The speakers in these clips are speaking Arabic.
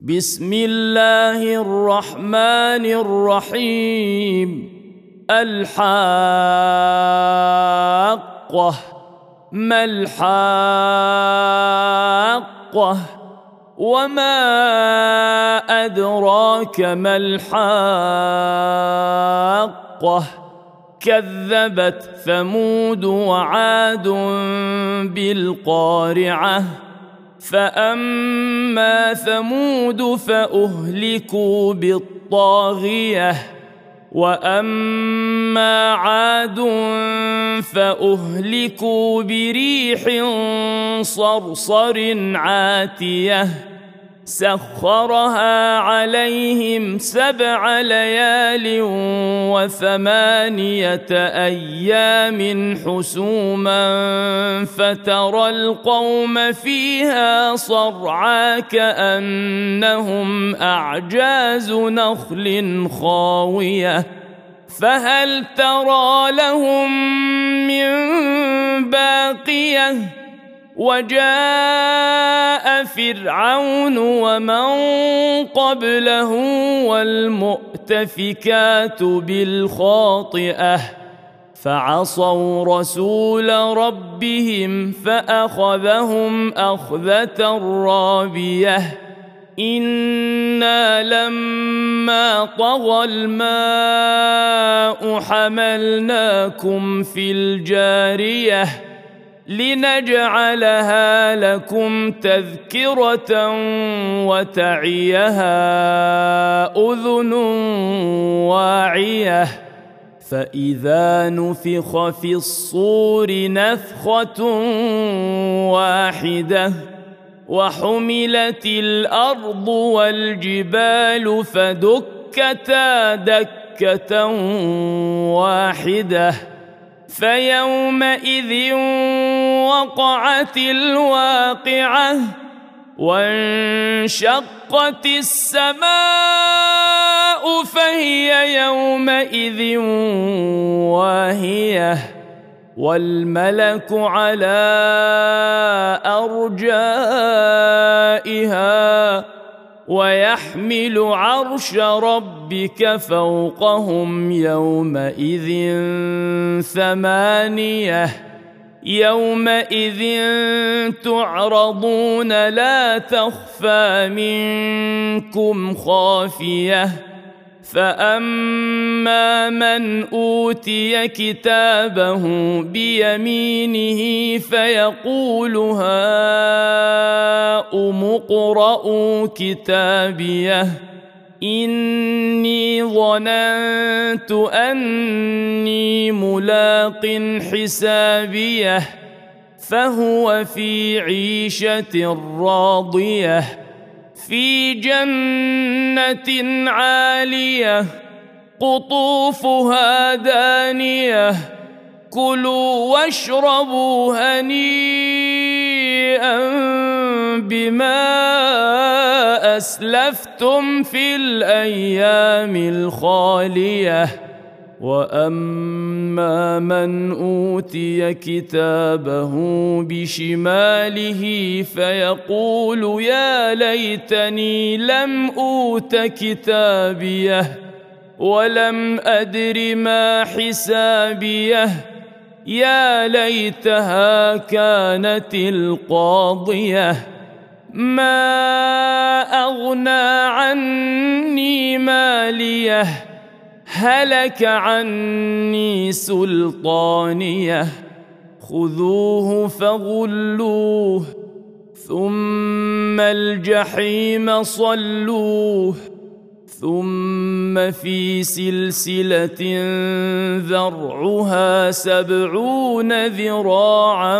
بسم الله الرحمن الرحيم. الحاقة. ما الحاقة؟ وما أدراك ما الحاقة؟ كذبت ثمود وعاد بالقارعة. فأما ثمود فأهلكوا بالطاغية، وأما عاد فأهلكوا بريح صرصر عاتية سخرها عليهم 7 ليال و8 أيام حسوما فترى القوم فيها صرعى كأنهم أعجاز نخل خاوية فهل ترى لهم من باقية. وجاء فرعون ومن قبله والمؤتفكات بالخاطئة فعصوا رسول ربهم فأخذهم أخذة رابية. إنا لما طغى الماء حملناكم في الجارية لنجعلها لكم تذكرة وتعيها أذن واعية. فإذا نفخ في الصور نفخة واحدة وحملت الأرض والجبال فدكتا دكة واحدة فيومئذ وقعت الواقعة وانشقت السماء فهي يومئذ واهية والملك على أرجائها ويحمل عرش ربك فوقهم يومئذ 8 يومئذ تعرضون لا تخفى منكم خافية. فأما من أوتي كتابه بيمينه فيقول هاؤم اقرءوا كتابيه إني ظننت أني ملاق حسابيه فهو في عيشة راضية في جنة عالية قطوفها دانية كلوا واشربوا هنيئا بما أسلفتم في الأيام الخالية. وأما من أوتي كتابه بشماله فيقول يا ليتني لم أوت كتابيه ولم أدر ما حسابيه يا ليتها كانت القاضية ما أغنى عني ماليه هلك عني سلطانيه خذوه فغلوه ثم الجحيم صلوه ثم في سلسلة ذرعها 70 ذراعا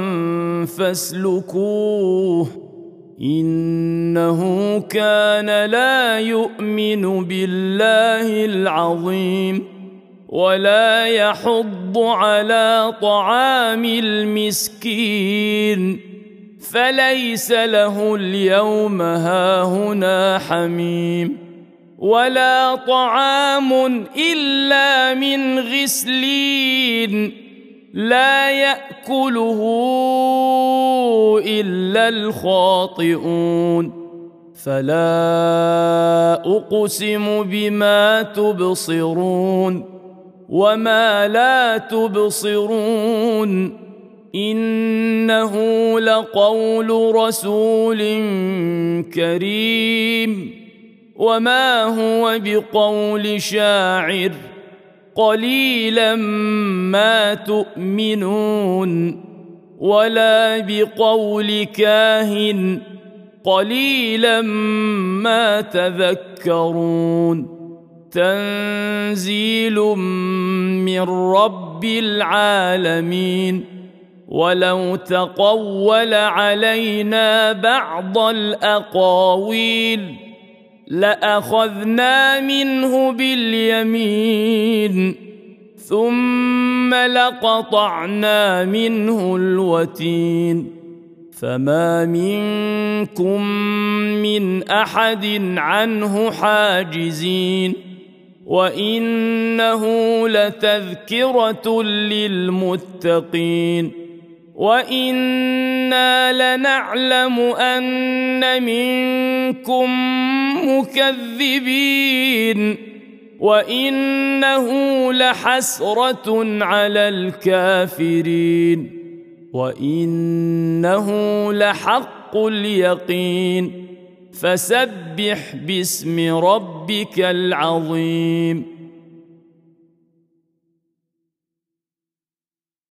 فاسلكوه إنه كان لا يؤمن بالله العظيم ولا يحض على طعام المسكين فليس له اليوم هاهنا حميم ولا طعام إلا من غسلين لا يأكله إلا الخاطئون فلا أقسم بما تبصرون وما لا تبصرون إنه لقول رسول كريم وما هو بقول شاعر قليلا ما تؤمنون ولا بقول كاهن قليلا ما تذكرون تنزيل من رب العالمين ولو تقول علينا بعض الأقاويل لأخذنا منه باليمين ثم لقطعنا منه الوتين فما منكم من أحد عنه حاجزين وإنه لتذكرة للمتقين وإنا لنعلم أن منكم مكذبين وإنه لحسرة على الكافرين وإنه لحق اليقين فسبح باسم ربك العظيم